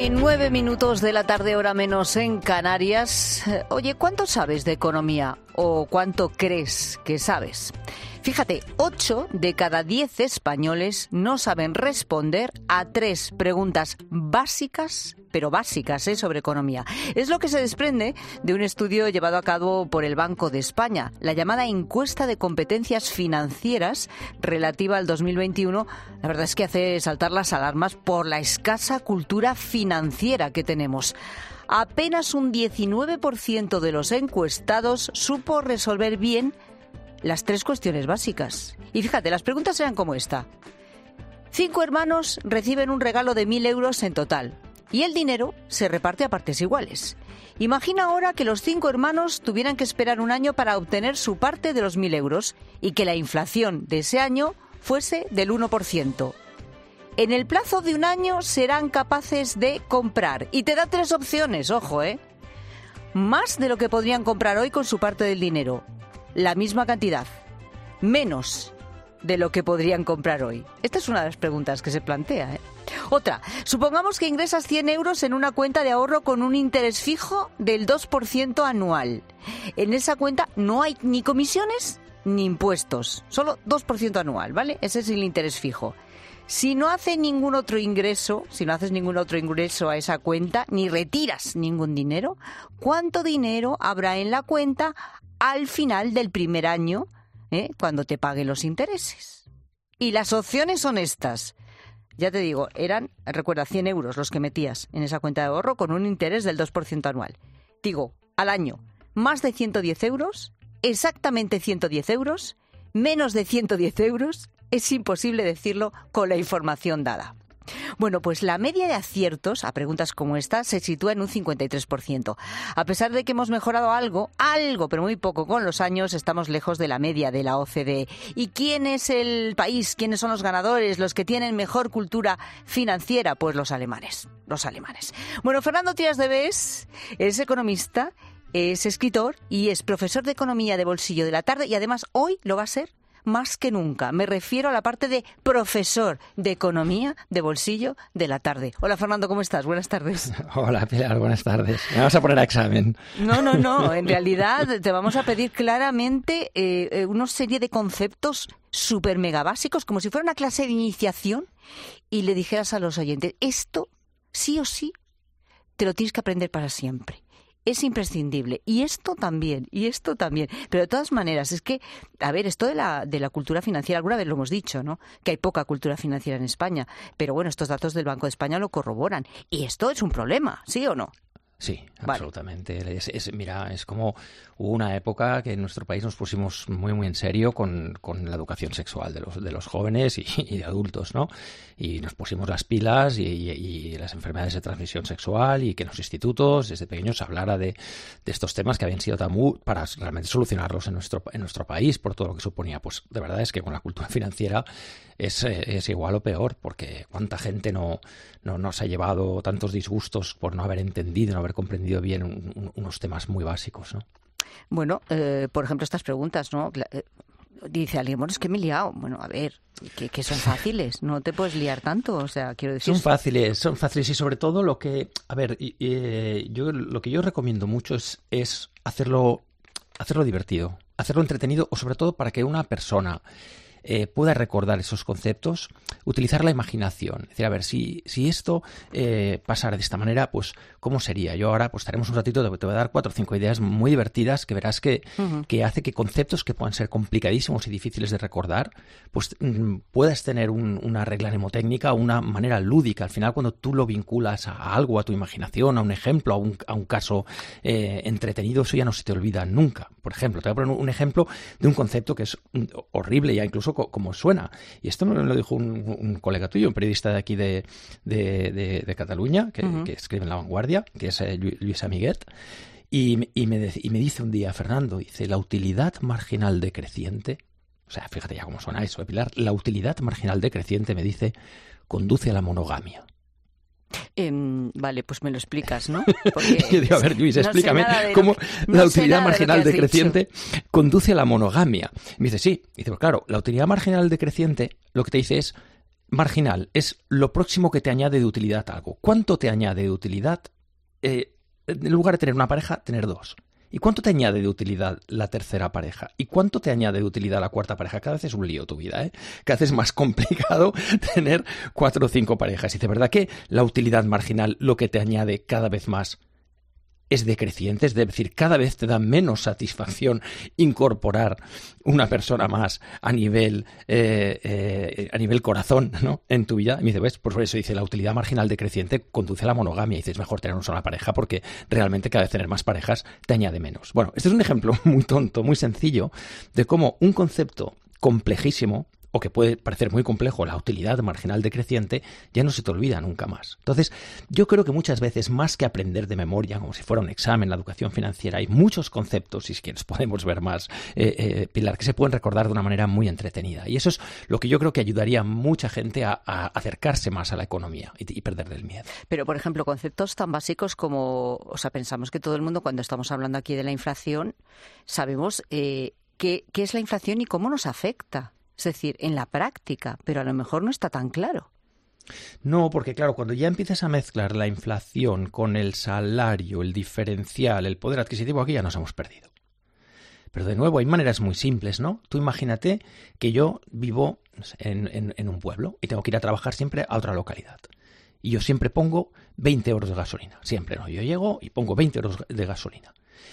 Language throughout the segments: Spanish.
y 9 minutos de la tarde, hora menos en Canarias. Oye, ¿cuánto sabes de economía o cuánto crees que sabes? Fíjate, 8 de cada 10 españoles no saben responder a 3 preguntas básicas, pero básicas, sobre economía. Es lo que se desprende de un estudio llevado a cabo por el Banco de España, la llamada encuesta de competencias financieras relativa al 2021. La verdad es que hace saltar las alarmas por la escasa cultura financiera que tenemos. Apenas un 19% de los encuestados supo resolver bien las 3 cuestiones básicas. Y fíjate, las preguntas eran como esta. 5 hermanos reciben un regalo de 1.000 euros en total y el dinero se reparte a partes iguales. Imagina ahora que los 5 hermanos tuvieran que esperar un año para obtener su parte de los 1.000 euros y que la inflación de ese año fuese del 1%. En el plazo de un año serán capaces de comprar. Y te da 3 opciones, ojo, más de lo que podrían comprar hoy con su parte del dinero. La misma cantidad, menos de lo que podrían comprar hoy. Esta es una de las preguntas que se plantea. Otra, supongamos que ingresas 100 euros en una cuenta de ahorro con un interés fijo del 2% anual. En esa cuenta no hay ni comisiones ni impuestos, solo 2% anual, ¿vale? Ese es el interés fijo. Si no haces ningún otro ingreso a esa cuenta, ni retiras ningún dinero, ¿cuánto dinero habrá en la cuenta al final del primer año, cuando te paguen los intereses? Y las opciones son estas. Ya te digo, recuerda, 100 euros los que metías en esa cuenta de ahorro con un interés del 2% anual. Digo, al año, más de 110 euros, exactamente 110 euros, menos de 110 euros, es imposible decirlo con la información dada. Bueno, pues la media de aciertos a preguntas como esta se sitúa en un 53%. A pesar de que hemos mejorado algo, pero muy poco con los años, estamos lejos de la media de la OCDE. ¿Y quién es el país? ¿Quiénes son los ganadores? ¿Los que tienen mejor cultura financiera? Pues los alemanes. Bueno, Fernando Trias de Bes es economista, es escritor y es profesor de economía de bolsillo de la tarde y además hoy lo va a ser más que nunca. Me refiero a la parte de profesor de economía de bolsillo de la tarde. Hola Fernando, ¿cómo estás? Buenas tardes. Hola Pilar, buenas tardes. Me vas a poner a examen. No. En realidad te vamos a pedir claramente una serie de conceptos súper mega básicos, como si fuera una clase de iniciación, y le dijeras a los oyentes, esto sí o sí te lo tienes que aprender para siempre. Es imprescindible. Y esto también. Pero de todas maneras, es que, a ver, esto de la cultura financiera, alguna vez lo hemos dicho, ¿no? Que hay poca cultura financiera en España. Pero bueno, estos datos del Banco de España lo corroboran. Y esto es un problema, ¿sí o no? Sí, absolutamente. Vale. Mira, es como hubo una época que en nuestro país nos pusimos muy, muy en serio con la educación sexual de los jóvenes y de adultos, ¿no? Y nos pusimos las pilas y las enfermedades de transmisión sexual y que en los institutos desde pequeños se hablara de estos temas que habían sido tabú para realmente solucionarlos en nuestro país por todo lo que suponía. Pues de verdad es que con la cultura financiera es igual o peor, porque cuánta gente no se ha llevado tantos disgustos por no haber entendido, no haber comprendido bien unos temas muy básicos, ¿no? Bueno, por ejemplo, estas preguntas, ¿no? Dice alguien, bueno, es que me he liado. Bueno, a ver, que son fáciles, no te puedes liar tanto, o sea, quiero decir... Son fáciles y sobre todo lo que... A ver, lo que yo recomiendo mucho es hacerlo divertido, hacerlo entretenido, o sobre todo para que una persona pueda recordar esos conceptos, utilizar la imaginación. Es decir, a ver, si esto pasara de esta manera, pues, ¿cómo sería? Yo ahora, pues, estaremos un ratito, te voy a dar 4 o 5 ideas muy divertidas que verás que hace que conceptos que puedan ser complicadísimos y difíciles de recordar, pues, puedas tener una regla mnemotécnica, una manera lúdica. Al final, cuando tú lo vinculas a algo, a tu imaginación, a un ejemplo, a un caso entretenido, eso ya no se te olvida nunca. Por ejemplo, te voy a poner un ejemplo de un concepto que es horrible, ya incluso como suena. Y esto me lo dijo un colega tuyo, un periodista de aquí de Cataluña, que escribe en La Vanguardia, que es Lluís Amiguet, y me dice un día, Fernando, dice, la utilidad marginal decreciente, o sea, fíjate ya cómo suena eso, Pilar, la utilidad marginal decreciente, me dice, conduce a la monogamia. Vale, pues me lo explicas, ¿no? Porque yo digo, a ver, Luis, explícame cómo la utilidad marginal decreciente conduce a la monogamia. Me dice, sí. Me dice, pues claro, la utilidad marginal decreciente lo que te dice es marginal es lo próximo que te añade de utilidad a algo. ¿Cuánto te añade de utilidad en lugar de tener una pareja, tener dos? ¿Y cuánto te añade de utilidad la tercera pareja? ¿Y cuánto te añade de utilidad la cuarta pareja? Cada vez es un lío tu vida, ¿eh? Cada vez es más complicado tener 4 o 5 parejas. Y de verdad que la utilidad marginal, lo que te añade cada vez más, es decreciente, es decir, cada vez te da menos satisfacción incorporar una persona más a nivel corazón, ¿no? En tu vida. Y me dice, pues por eso dice, la utilidad marginal decreciente conduce a la monogamia. Y dices, es mejor tener una sola pareja porque realmente cada vez tener más parejas te añade menos. Bueno, este es un ejemplo muy tonto, muy sencillo, de cómo un concepto complejísimo, o que puede parecer muy complejo, la utilidad marginal decreciente, ya no se te olvida nunca más. Entonces, yo creo que muchas veces, más que aprender de memoria, como si fuera un examen, la educación financiera, hay muchos conceptos, y si quieres podemos ver más, Pilar, que se pueden recordar de una manera muy entretenida. Y eso es lo que yo creo que ayudaría a mucha gente a acercarse más a la economía y perderle el miedo. Pero, por ejemplo, conceptos tan básicos como, o sea, pensamos que todo el mundo, cuando estamos hablando aquí de la inflación, sabemos qué es la inflación y cómo nos afecta. Es decir, en la práctica, pero a lo mejor no está tan claro. No, porque claro, cuando ya empiezas a mezclar la inflación con el salario, el diferencial, el poder adquisitivo, aquí ya nos hemos perdido. Pero de nuevo, hay maneras muy simples, ¿no? Tú imagínate que yo vivo en un pueblo y tengo que ir a trabajar siempre a otra localidad. Y yo siempre pongo 20 euros de gasolina. Siempre, ¿no? Yo llego y pongo 20 euros de gasolina.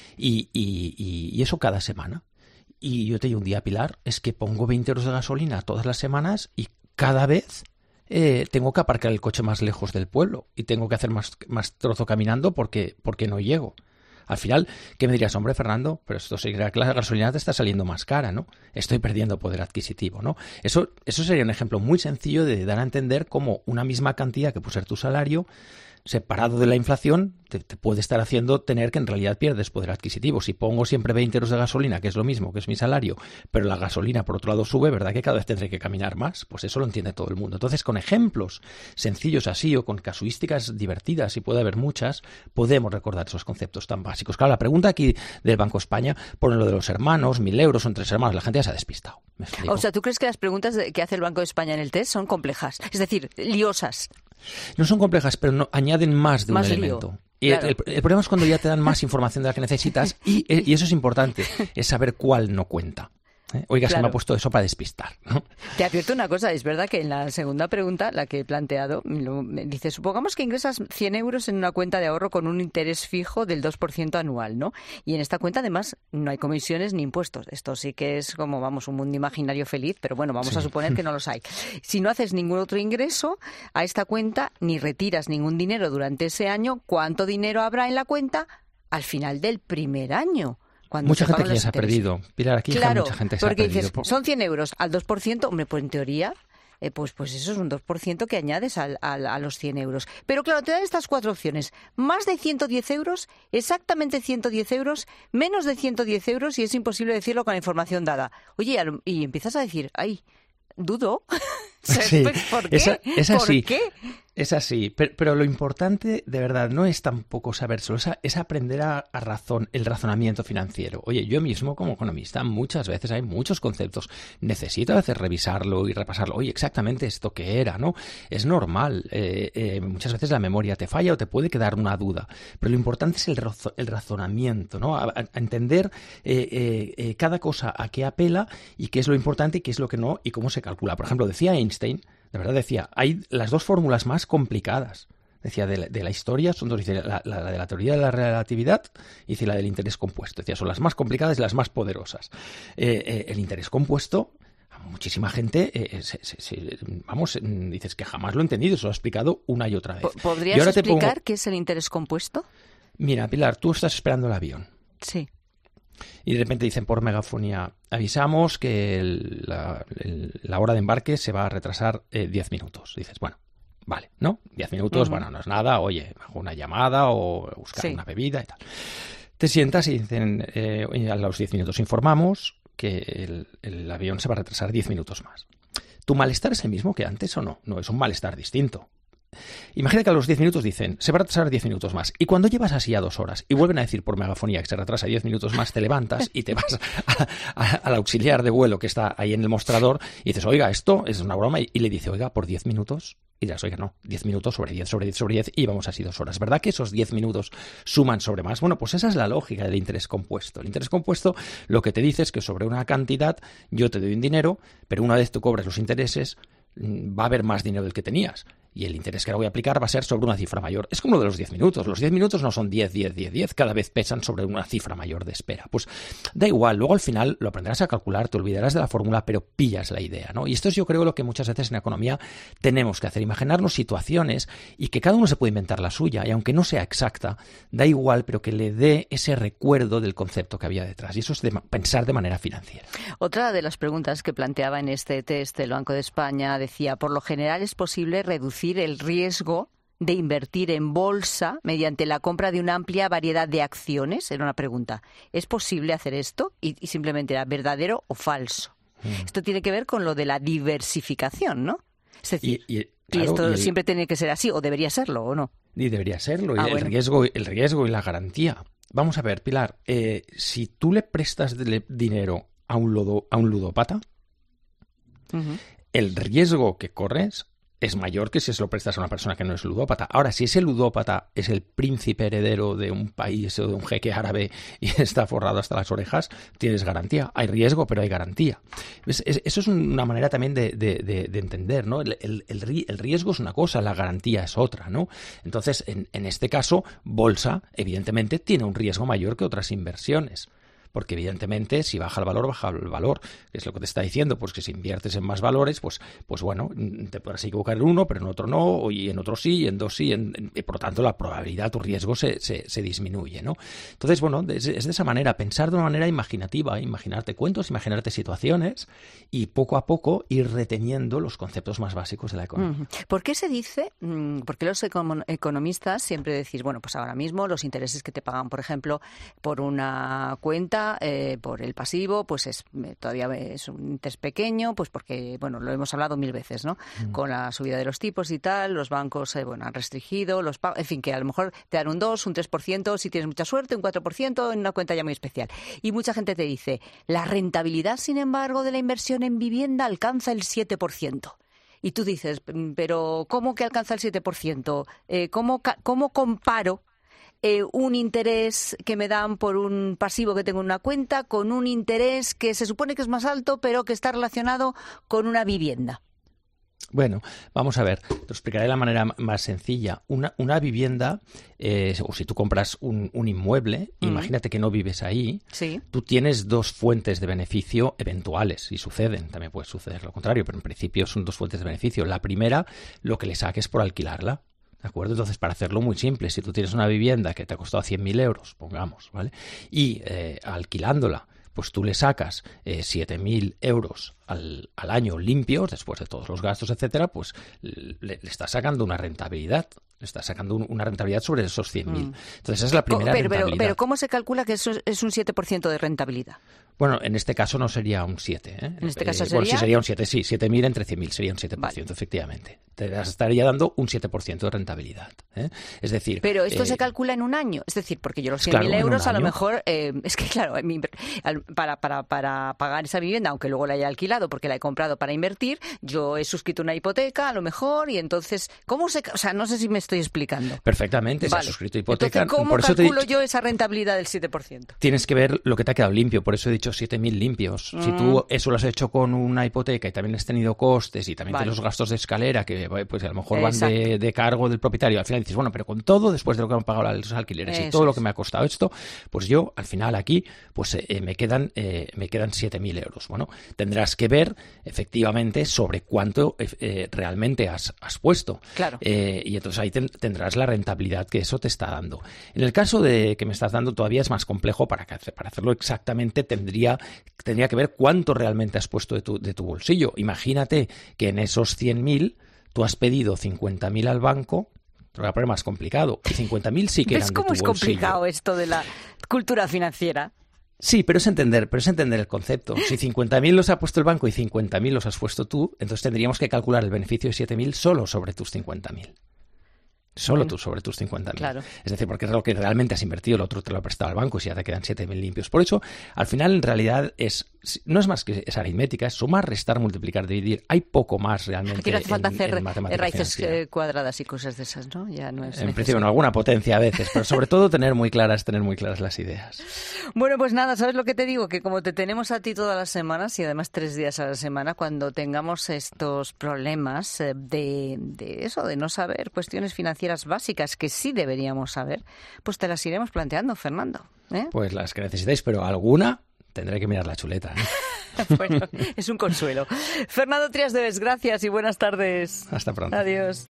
Y eso cada semana. Y yo te digo un día, Pilar, es que pongo 20 euros de gasolina todas las semanas y cada vez tengo que aparcar el coche más lejos del pueblo y tengo que hacer más trozo caminando porque no llego. Al final, ¿qué me dirías? Hombre, Fernando, pero esto sería que la gasolina te está saliendo más cara, ¿no? Estoy perdiendo poder adquisitivo, ¿no? Eso sería un ejemplo muy sencillo de dar a entender cómo una misma cantidad que puede ser tu salario, separado de la inflación, te puede estar haciendo tener que en realidad pierdes poder adquisitivo. Si pongo siempre 20 euros de gasolina, que es lo mismo, que es mi salario, pero la gasolina por otro lado sube, ¿verdad que cada vez tendré que caminar más? Pues eso lo entiende todo el mundo. Entonces, con ejemplos sencillos así o con casuísticas divertidas, y puede haber muchas, podemos recordar esos conceptos tan básicos. Claro, la pregunta aquí del Banco España, por lo de los hermanos, 1.000 euros, son 3 hermanos, la gente ya se ha despistado. ¿Me explico? O sea, ¿tú crees que las preguntas que hace el Banco de España en el test son complejas? Es decir, liosas. No son complejas, pero no, añaden más de un elemento. Y claro. el problema es cuando ya te dan más información de la que necesitas y eso es importante, es saber cuál no cuenta. Oiga, claro. Se me ha puesto eso para despistar, ¿no? Te advierto una cosa, es verdad que en la segunda pregunta, la que he planteado, me dice, supongamos que ingresas 100 euros en una cuenta de ahorro con un interés fijo del 2% anual, ¿no? Y en esta cuenta, además, no hay comisiones ni impuestos. Esto sí que es como, vamos, un mundo imaginario feliz, pero bueno, vamos a suponer que no los hay. Si no haces ningún otro ingreso a esta cuenta, ni retiras ningún dinero durante ese año, ¿cuánto dinero habrá en la cuenta al final del primer año? Mucha gente que ya se ha perdido. Pilar, aquí claro, mucha gente se ha perdido. Porque dices, son 100 euros al 2%, hombre, pues en teoría, pues eso es un 2% que añades a los 100 euros. Pero claro, te dan estas 4 opciones. Más de 110 euros, exactamente 110 euros, menos de 110 euros y es imposible decirlo con la información dada. Oye, y empiezas a decir, ay, dudo. Sí, ¿Por qué? Es así. ¿Por qué? Es así, pero lo importante de verdad no es tampoco sabérselo, es aprender el razonamiento financiero. Oye, yo mismo como economista muchas veces hay muchos conceptos, necesito a veces revisarlo y repasarlo. Oye, exactamente esto que era, ¿no? Es normal, muchas veces la memoria te falla o te puede quedar una duda, pero lo importante es el razonamiento, ¿no? A entender cada cosa a qué apela y qué es lo importante y qué es lo que no y cómo se calcula. Por ejemplo, decía Einstein, de verdad decía, hay las 2 fórmulas más complicadas, decía, de la historia, son 2, dice, la de la teoría de la relatividad y dice, la del interés compuesto. Decía, son las más complicadas y las más poderosas. El interés compuesto, a muchísima gente, dices que jamás lo he entendido, se lo he explicado una y otra vez. ¿Podrías explicar qué es el interés compuesto? Mira, Pilar, tú estás esperando el avión. Sí. Y de repente dicen por megafonía, avisamos que la hora de embarque se va a retrasar 10 minuos. Dices, bueno, vale, ¿no? 10 minutos, bueno, no es nada, oye, hago una llamada o buscar una bebida y tal. Te sientas y dicen, a los 10 minutos informamos que el avión se va a retrasar 10 minutos más. ¿Tu malestar es el mismo que antes o no? No, es un malestar distinto. Imagina que a los 10 minutos dicen, se va a retrasar 10 minutos más. Y cuando llevas así a 2 horas y vuelven a decir por megafonía que se retrasa 10 minutos más, te levantas y te vas al auxiliar de vuelo que está ahí en el mostrador y dices, oiga, esto es una broma. Y le dice, oiga, por 10 minutos. Y dirás, oiga, no, 10 minutos sobre 10, sobre 10, sobre 10 y vamos así 2 horas. ¿Verdad que esos 10 minutos suman sobre más? Bueno, pues esa es la lógica del interés compuesto. El interés compuesto lo que te dice es que sobre una cantidad yo te doy un dinero, pero una vez tú cobras los intereses, va a haber más dinero del que tenías. Y el interés que ahora voy a aplicar va a ser sobre una cifra mayor. Es como lo de los 10 minutos. Los 10 minutos no son 10, 10, 10, 10. Cada vez pesan sobre una cifra mayor de espera. Pues da igual. Luego al final lo aprenderás a calcular, te olvidarás de la fórmula, pero pillas la idea, ¿no? Y esto es, yo creo, lo que muchas veces en economía tenemos que hacer. Imaginarnos situaciones y que cada uno se puede inventar la suya. Y aunque no sea exacta, da igual, pero que le dé ese recuerdo del concepto que había detrás. Y eso es pensar de manera financiera. Otra de las preguntas que planteaba en este test el Banco de España decía, por lo general es posible reducir el riesgo de invertir en bolsa mediante la compra de una amplia variedad de acciones. Era una pregunta. ¿Es posible hacer esto? Y simplemente era verdadero o falso. Esto tiene que ver con lo de la diversificación, ¿no? Es decir, claro, esto siempre tiene que ser así, o debería serlo, ¿o no? Y debería serlo. El riesgo y la garantía. Vamos a ver, Pilar, si tú le prestas dinero a un ludópata, el riesgo que corres es mayor que si se lo prestas a una persona que no es ludópata. Ahora, si ese ludópata es el príncipe heredero de un país o de un jeque árabe y está forrado hasta las orejas, tienes garantía. Hay riesgo, pero hay garantía. Eso es una manera también de entender, ¿no? El riesgo es una cosa, la garantía es otra, ¿no? Entonces, en este caso, bolsa, evidentemente, tiene un riesgo mayor que otras inversiones. Porque evidentemente si baja el valor, que es lo que te está diciendo, pues que si inviertes en más valores, pues bueno, te podrás equivocar en uno, pero en otro no, y en otro sí, y en dos sí, y por lo tanto la probabilidad, tu riesgo se disminuye, ¿no? Entonces, bueno, es de esa manera, pensar de una manera imaginativa, imaginarte cuentos, imaginarte situaciones y poco a poco ir reteniendo los conceptos más básicos de la economía. ¿Por qué se dice, por qué los economistas siempre decís, bueno, pues ahora mismo los intereses que te pagan, por ejemplo, por una cuenta, por el pasivo, pues todavía es un interés pequeño, pues porque, bueno, lo hemos hablado 1000 veces, ¿no? Con la subida de los tipos y tal, los bancos, han restringido los pagos, en fin, que a lo mejor te dan un 2, un 3%, si tienes mucha suerte, un 4% en una cuenta ya muy especial. Y mucha gente te dice, la rentabilidad, sin embargo, de la inversión en vivienda alcanza el 7%. Y tú dices, pero ¿cómo que alcanza el 7%? ¿Cómo comparo un interés que me dan por un pasivo que tengo en una cuenta con un interés que se supone que es más alto, pero que está relacionado con una vivienda? Bueno, vamos a ver, te lo explicaré de la manera más sencilla. Una vivienda, o si tú compras un inmueble, imagínate que no vives ahí, sí. Tú tienes 2 fuentes de beneficio eventuales, y suceden, también puede suceder lo contrario, pero en principio son 2 fuentes de beneficio. La primera, lo que le saques por alquilarla. ¿De acuerdo? Entonces, para hacerlo muy simple, si tú tienes una vivienda que te ha costado 100.000 euros, pongamos, ¿vale? Y alquilándola, pues tú le sacas 7.000 euros al año limpios, después de todos los gastos, etcétera, pues le estás sacando una rentabilidad. Le estás sacando una rentabilidad sobre esos 100.000. Entonces, esa es la primera rentabilidad. Pero ¿cómo se calcula que eso es un 7% de rentabilidad? Bueno, en este caso no sería un 7. ¿En este caso sería? Bueno, sí, sería un 7, sí. 7.000 entre 100.000 sería un 7%, vale. Efectivamente. Te estaría dando un 7% de rentabilidad. Es decir... Pero esto se calcula en un año. Es decir, porque yo los 100.000 euros a lo mejor... es que, claro, para pagar esa vivienda, aunque luego la haya alquilado porque la he comprado para invertir, yo he suscrito una hipoteca a lo mejor y entonces... ¿Cómo se...? O sea, no sé si me estoy explicando. Perfectamente, vale. Se ha suscrito hipoteca. Entonces, ¿cómo calculo yo esa rentabilidad del 7%? Tienes que ver lo que te ha quedado limpio. Por eso he dicho 7.000 limpios. Si tú eso lo has hecho con una hipoteca y también has tenido costes y también tienes los gastos de escalera que pues a lo mejor van de cargo del propietario, al final dices, bueno, pero con todo, después de lo que me han pagado los alquileres y todo lo que me ha costado esto, pues yo al final aquí pues me quedan 7.000 euros. Bueno, tendrás que ver efectivamente sobre cuánto realmente has puesto. Claro. Y entonces ahí tendrás la rentabilidad que eso te está dando. En el caso de que me estás dando todavía es más complejo. Para hacerlo exactamente tendría que ver cuánto realmente has puesto de tu bolsillo. Imagínate que en esos 100.000 tú has pedido 50.000 al banco, pero va a poner más complicado. Y 50.000 sí que eran de tu bolsillo. ¿Ves cómo es complicado esto de la cultura financiera? Sí, pero es entender el concepto. Si 50.000 los ha puesto el banco y 50.000 los has puesto tú, entonces tendríamos que calcular el beneficio de 7.000 solo sobre tus 50.000. Solo tú sobre tus 50.000. Claro. Es decir, porque es lo que realmente has invertido, el otro te lo ha prestado al banco y si ya te quedan 7.000 limpios. Por eso, al final, en realidad, no es más que esa aritmética, es sumar, restar, multiplicar, dividir. Hay poco más realmente. Aquí no hace falta hacer raíces financiera. cuadradas y cosas de esas, ¿no? Ya no es en principio, no, alguna potencia a veces, pero sobre todo tener muy claras las ideas. Bueno, pues nada, ¿sabes lo que te digo? Que como te tenemos a ti todas las semanas y además 3 días a la semana, cuando tengamos estos problemas de eso, de no saber cuestiones financieras básicas que sí deberíamos saber, pues te las iremos planteando, Fernando. Pues las que necesitéis, pero alguna tendré que mirar la chuleta. Bueno, es un consuelo. Fernando Trias de Bes, gracias y buenas tardes. Hasta pronto. Adiós.